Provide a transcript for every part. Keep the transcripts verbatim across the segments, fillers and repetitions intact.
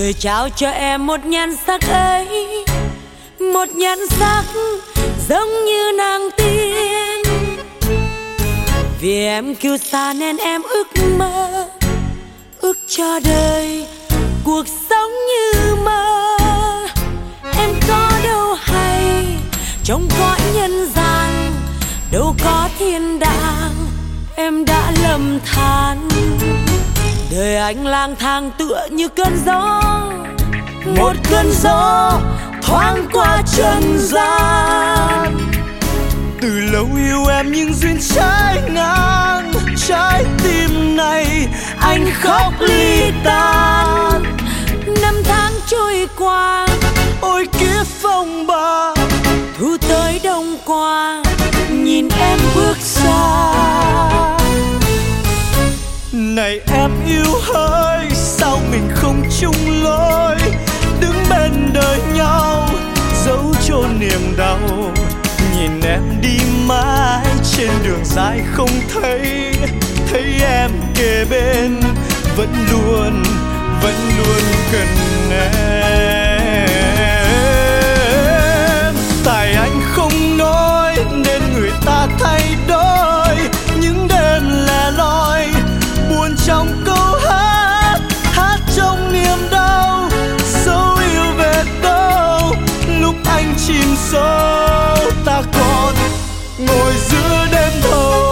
Trời trao cho em một nhan sắc ấy, một nhan sắc giống như nàng tiên. Vì em kiêu sa nên em ước mơ, ước cho đời cuộc sống như mơ. Em có đâu hay trong cõi nhân gian, đâu có thiên đàng em đã lầm than. Đời anh lang thang tựa như cơn gió, một cơn gió thoáng qua trần gian. Từ lâu yêu em nhưng duyên trái ngang, trái tim này anh khóc ly tan. Năm tháng trôi qua, ôi kiếp phong ba, thu tới đông qua, nhìn em bước xa. Này em yêu hỡi, sao mình không chung lối, đứng bên đời nhau, giấu chôn niềm đau. Nhìn em đi mãi trên đường dài không thấy, thấy em kề bên, vẫn luôn, vẫn luôn cần em. Tại anh không nói nên người ta thay đổi, những đêm lẻ loi buồn trong câu hát, hát trong niềm đau. Dấu yêu về đâu lúc anh chìm sâu, ta còn ngồi giữa đêm thâu.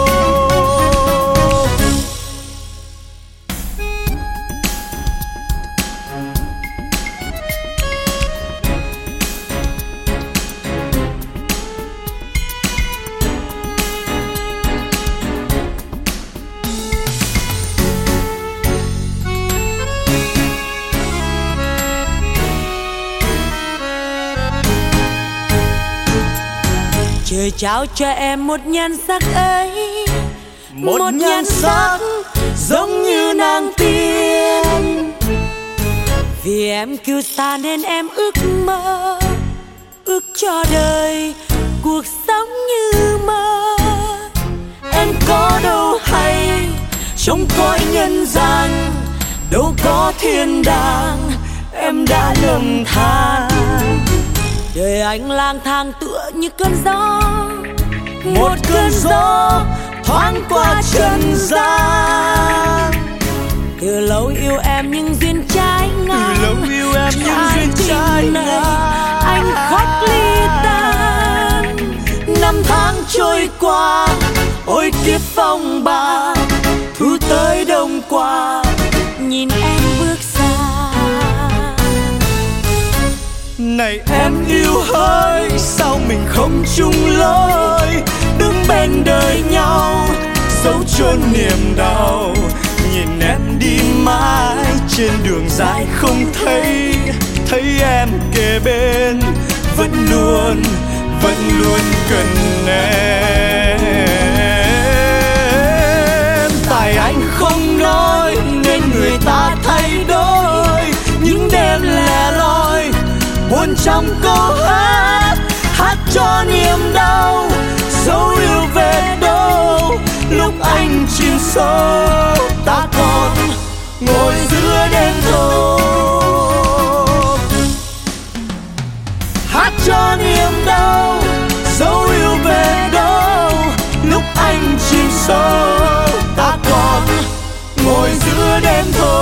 Trời trao cho em một nhan sắc ấy, một, một nhan sắc giống như nàng tiên. Vì em kiêu sa nên em ước mơ, ước cho đời cuộc sống như mơ. Em có đâu hay trong cõi nhân gian, đâu có thiên đàng em đã lầm than. Đời anh lang thang tựa như cơn gió, một cơn gió thoáng qua trần gian. Từ lâu yêu em nhưng duyên trái ngang, từ lâu yêu em nhưng duyên trái ngang, anh khóc ly tan. Năm tháng trôi qua, ôi kiếp phong ba, thu tới đông qua, nhìn em bước xa. Này em yêu hỡi, sao mình không chung lối, đứng bên đời nhau, giấu chôn niềm đau. Nhìn em đi mãi trên đường dài không thấy, thấy em kề bên, vẫn luôn, vẫn luôn cần em. Tại anh không nói nên người ta thay đổi, những đêm lẻ loi buồn trong câu hát, hát cho niềm đau. Dấu yêu về đâu lúc anh chìm sâu, ta còn ngồi giữa đêm thâu. Hát cho niềm đau, dấu yêu về đâu lúc anh chìm sâu, ta còn ngồi giữa đêm thâu.